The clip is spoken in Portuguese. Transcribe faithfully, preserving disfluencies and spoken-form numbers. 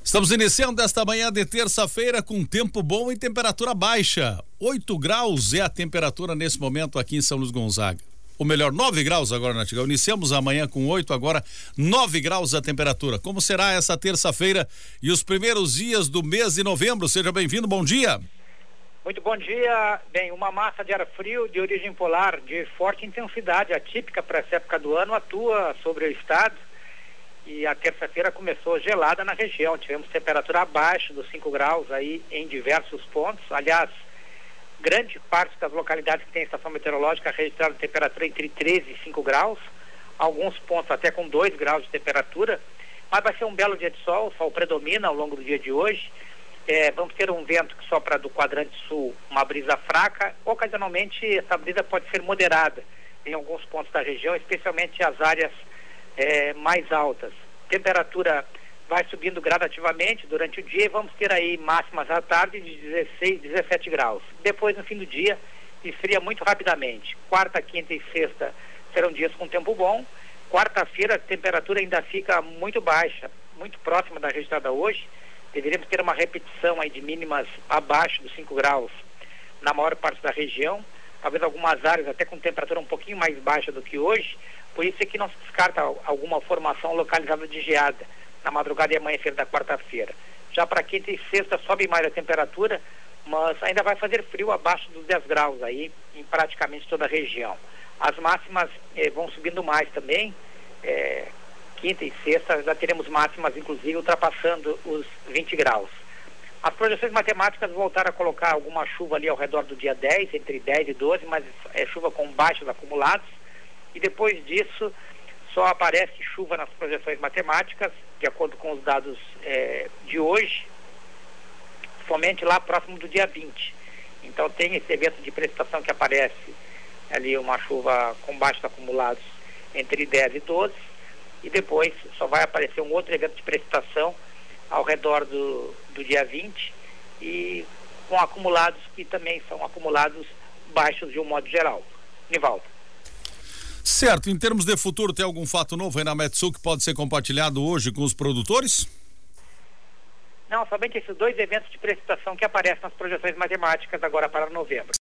Estamos iniciando esta manhã de terça-feira com tempo bom e temperatura baixa. oito graus é a temperatura nesse momento aqui em São Luís Gonzaga. Ou melhor, nove graus agora, Natigal. Iniciamos amanhã com oito, agora nove graus a temperatura. Como será essa terça-feira e os primeiros dias do mês de novembro? Seja bem-vindo, bom dia. Muito bom dia. Bem, uma massa de ar frio de origem polar de forte intensidade, atípica para essa época do ano, atua sobre o estado. E a terça-feira começou gelada na região. Tivemos temperatura abaixo dos cinco graus aí em diversos pontos. Aliás, grande parte das localidades que tem estação meteorológica registraram temperatura entre treze e cinco graus. Alguns pontos até com dois graus de temperatura. Mas vai ser um belo dia de sol, o sol predomina ao longo do dia de hoje. É, vamos ter um vento que sopra do quadrante sul, uma brisa fraca. Ocasionalmente essa brisa pode ser moderada em alguns pontos da região, especialmente as áreas É, mais altas. Temperatura vai subindo gradativamente durante o dia e vamos ter aí máximas à tarde de dezesseis, dezessete graus. Depois, no fim do dia, esfria muito rapidamente. Quarta, quinta e sexta serão dias com tempo bom. Quarta-feira a temperatura ainda fica muito baixa, muito próxima da registrada hoje. Deveríamos ter uma repetição aí de mínimas abaixo dos cinco graus na maior parte da região. Talvez algumas áreas até com temperatura um pouquinho mais baixa do que hoje. Por isso é que não se descarta alguma formação localizada de geada na madrugada e amanhecer da quarta-feira. Já para quinta e sexta sobe mais a temperatura, mas ainda vai fazer frio abaixo dos dez graus aí em praticamente toda a região. As máximas eh, vão subindo mais também. Eh, quinta e sexta já teremos máximas inclusive ultrapassando os vinte graus. As projeções matemáticas voltaram a colocar alguma chuva ali ao redor do dia dez, entre dez e doze, mas é chuva com baixos acumulados. E depois disso só aparece chuva nas projeções matemáticas, de acordo com os dados eh, de hoje, somente lá próximo do dia vinte. Então tem esse evento de precipitação que aparece ali, uma chuva com baixos acumulados entre dez e doze, e depois só vai aparecer um outro evento de precipitação ao redor do, do dia vinte, e com acumulados que também são acumulados baixos de um modo geral. Nivaldo. Certo, em termos de futuro, tem algum fato novo aí na Metsul que pode ser compartilhado hoje com os produtores? Não, somente esses dois eventos de precipitação que aparecem nas projeções matemáticas agora para novembro.